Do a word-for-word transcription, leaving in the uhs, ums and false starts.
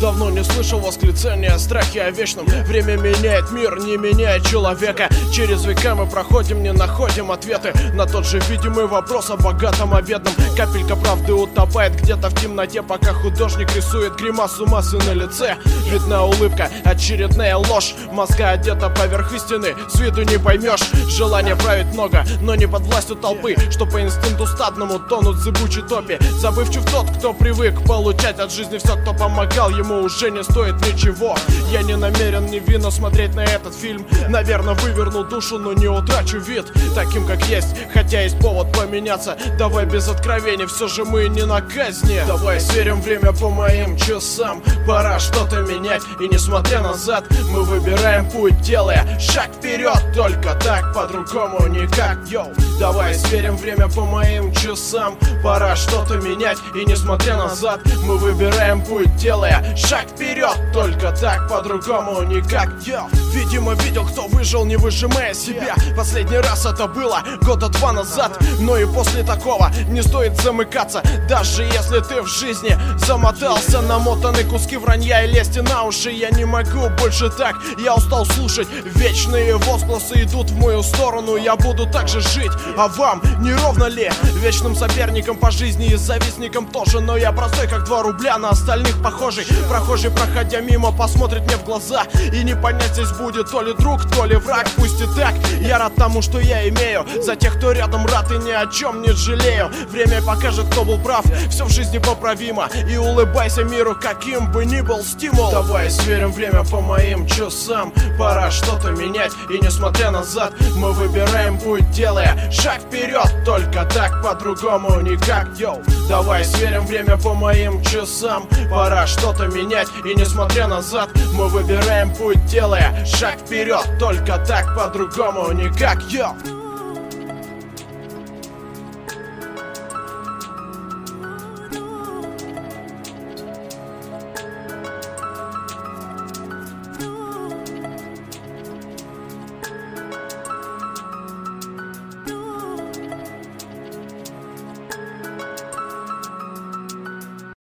Давно не слышал восклицания о страхе о вечном. Время меняет мир, не меняет человека. Через века мы проходим, не находим ответы на тот же видимый вопрос о богатом, о бедном. Капелька правды утопает где-то в темноте, пока художник рисует гримасу массы на лице. Видна улыбка, очередная ложь. Маска одета поверх истины, с виду не поймешь. Желания править много, но не под властью толпы, что по инстинкту стадному тонут в зыбучей топе. Забывчив тот, кто привык получать от жизни все, кто помогал ему, уже не стоит ничего. Я не намерен невинно смотреть на этот фильм. Наверное, выверну душу, но не утрачу вид таким, как есть, хотя есть повод поменяться. Давай без откровений, все же мы не на казни. Давай сверим время по моим часам. Пора что-то менять, и несмотря назад, мы выбираем путь, делая шаг вперед. Только так, по-другому никак, йоу. Давай сверим время по моим часам. Пора что-то менять, и несмотря назад, мы выбираем путь, делая шаг вперед. Только так, по-другому никак, йоу. Видимо, видел, кто выжил, не выжимая себя. Последний раз это было года два назад. Но и после такого не стоит замыкаться. Даже если ты в жизни замотался, намотаны куски вранья и лести на уши. Я не могу больше так, я устал слушать. Вечные возгласы идут в мою сторону. Я буду так же жить, а вам не ровно ли? Вечным соперником по жизни и завистником тоже. Но я простой, как два рубля, на остальных похожий. Прохожий, проходя мимо, посмотрит мне в глаза, и не понять здесь будет то ли друг, то ли враг. Пусть и так, я рад тому, что я имею. За тех, кто рядом рад, и ни о чем не жалею. Время покажет, кто был прав, все в жизни поправимо. И улыбайся миру, каким бы ни был стимул. Давай сверим время по моим часам. Пора что-то менять, и несмотря назад, мы выбираем путь, делая шаг вперед. Только так, по-другому никак, йоу. Давай сверим время по моим часам. Пора что-то менять, и несмотря назад, мы выбираем путь, делая шаг вперед. Только так, по-другому никак, йоу.